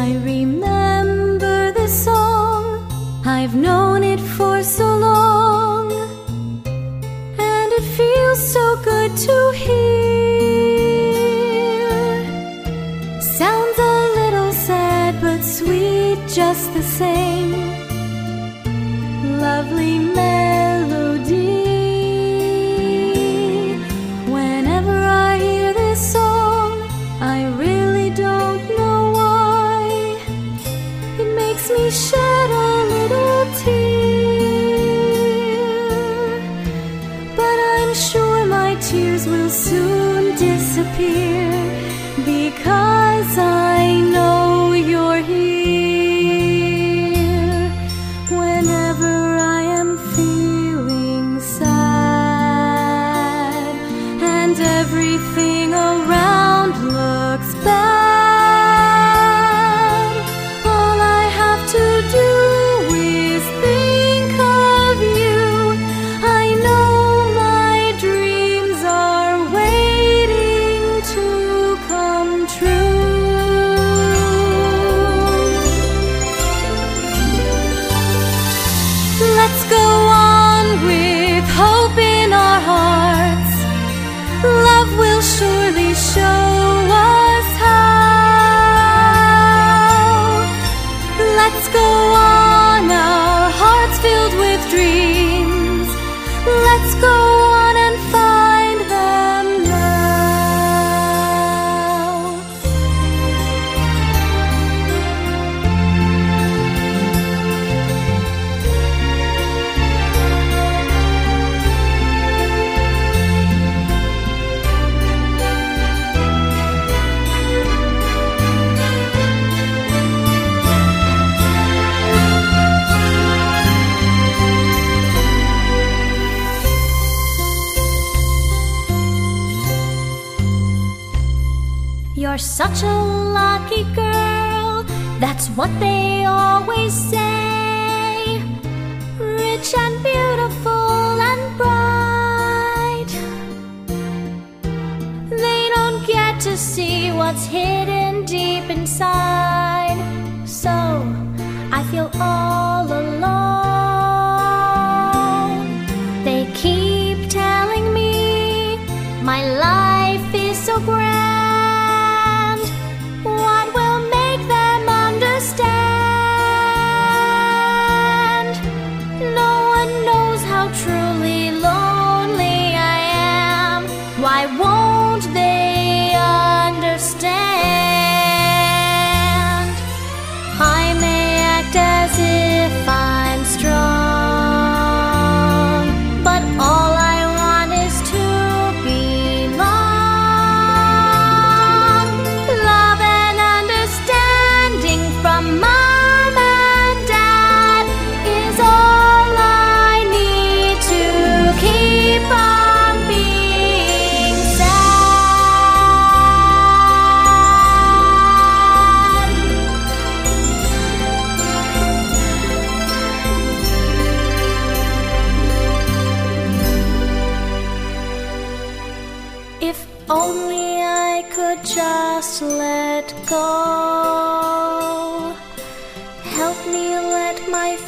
I remember this song, I've known it for so long, and it feels so good to hear. Sounds a little sad but sweet just the same. Lovely melody. Whenever I hear this song, I really don't know why. It makes me shed a little tear, but I'm sure my tears will soon disappear, because I know you're here. Whenever I am feeling sad and everything around looks bad, all I have to do is think of you. I know my dreams are waiting to come true. Let's go on with hope in our hearts. Love will surely show us how. Let's go on, our hearts filled with dreams. Let's go on and find them now. You're such a lucky girl, that's what they always say. Rich and beautiful and bright. They don't get to see what's hidden deep inside. So I feel all alone. They keep telling me my life is so grand. What will make them understand? No one knows how truly lonely I am. Why won't they understand? I may act as if I'm strong, but all I want is to belong. Love and understanding from mom and dad is all I need to keep on being sad. If only I could just let go. Help me let my